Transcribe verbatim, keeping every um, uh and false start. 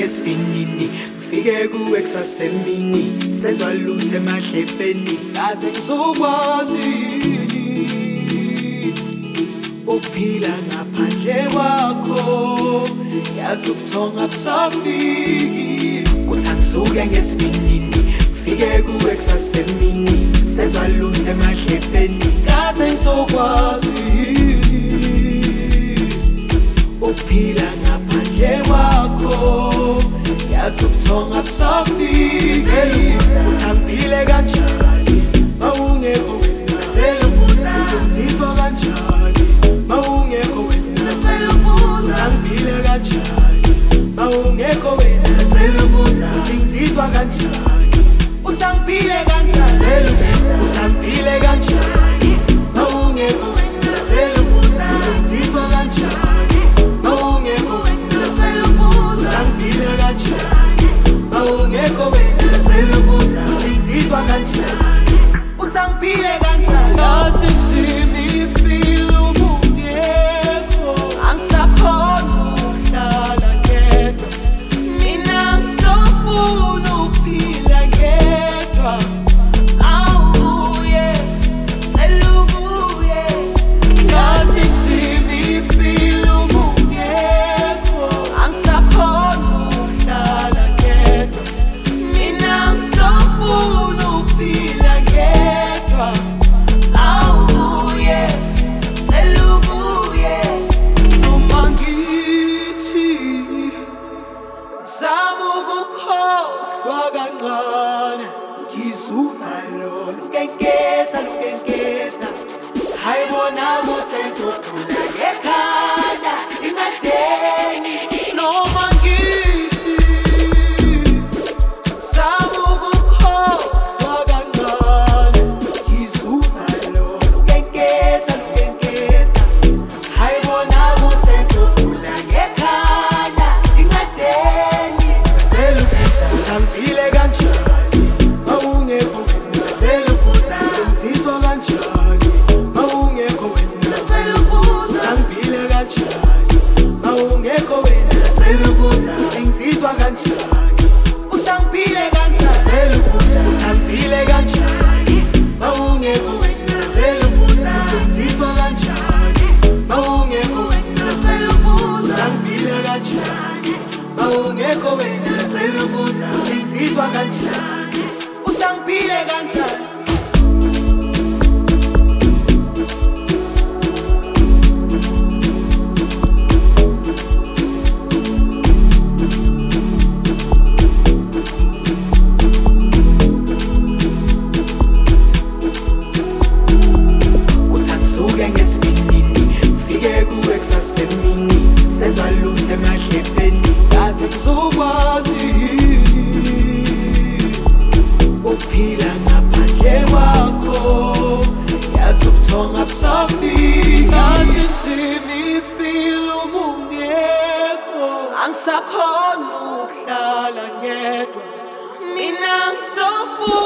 ngesivinini ngifike kuwe kusasemini sezwa lutho emadlebheni kaze ngizokwazi ukuphila ngaphandle kwakho yazi ubuthongo abusafiki kuthi angisuke ngesivinini ngifike kuwe kusasemini sezwa lutho emadlebheni kaze ngizokwazi ukuphila ngaphandle kwakho yazi ubuthongo abusafiki uthambile kanjani mawungekho wena ngicela ukubuza uzizwa kanjani mawungekho wena ngicela ukubuza uthambile kanjani mawungekho wena ngicela ukubuza ngizizwa kanjani uthambile kanjani uthambile kanjani mawungekho wena ngicela ukubuza ngizizwa kanjani mawungekho wena ngicela ukubuza uthambile kanjani mawungekho wena ngicela ukubuza ngizizwa kanjani uthambile kanjani asikuzimi impilo ungekho angisakhona ukuhlala ngedwa mina ngisafuna ukuphila ngedwa awubuye elubuye asikuzimi impilo ungekho angisakhona ukuhlala ngedwa mina ngisafuna ukuphila ngedwa awubuye elubuye noma ngithi zama ukukhohlwa kancane ngizuma lona lukenketha lukenketha hayi bona kusenzokhula ngekhanda ingadeni noma ngithi zama ukukhohlwa kancane ngizuma lona lukenketha lukenketha hayi bona kusenzokhula ngekhanda ingadeni ngicela ukubuza uthambile kanjani mawungekho wena ngicela ukubuza ngizizwa kanjani mawungekho wena ngicela ukubuza uthambile kanjani mawungekho wena ngicela ukubuza ngizizwa kanjani uthambile kanjani uthambile kanjani mawungekho wena ngicela ukubuza ngizizwa kanjani mawungekho wena ngicela ukubuza uthambile kanjani mawungekho wena ngicela ukubuza ngizizwa kanjani uthambile kanjani kuthi angisuke ngesivinini ngifike kuwe kusasemini sezwa lutho emadlebheni kaze ngizokwazi ukuphila ngaphandle kwakho yazi ubuthongo abusafiki asikuzimi impilo ungekho angisakhona ukuhlala ngedwa mina ngisafuna